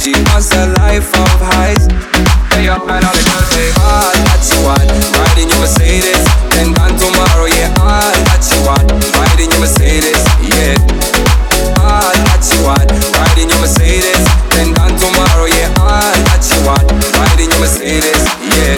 She wants a life of highs. Hey up and all the girls say all that you want. Riding your Mercedes, then gone tomorrow. Yeah, all that you want. Riding your Mercedes, yeah. All that you want. Riding your Mercedes, then gone tomorrow. Yeah, all that you want. Riding your Mercedes, yeah.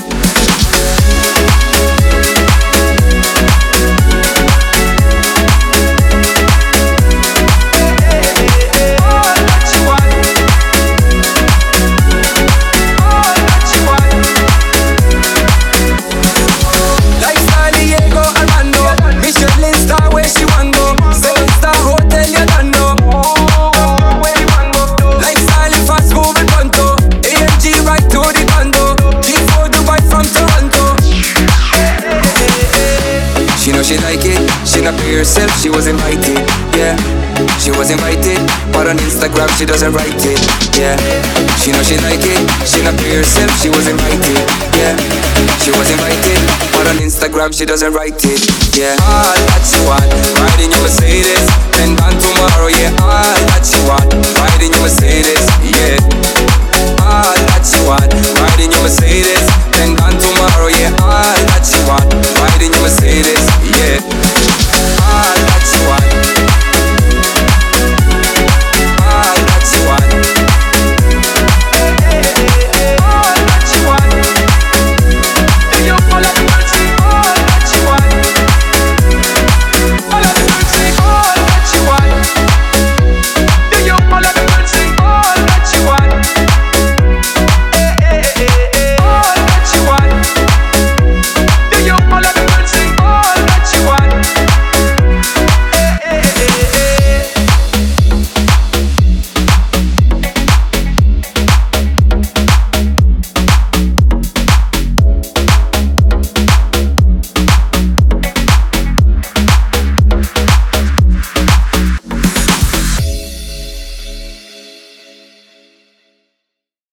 She like it, she not be herself, she was invited, yeah. She was invited, but on Instagram she doesn't write it, yeah. She know she like it, she not be herself, she was invited, yeah. She was invited, but on Instagram she doesn't write it, yeah. All that you want, riding your Mercedes, then gone tomorrow, yeah. All that you want, riding your Mercedes,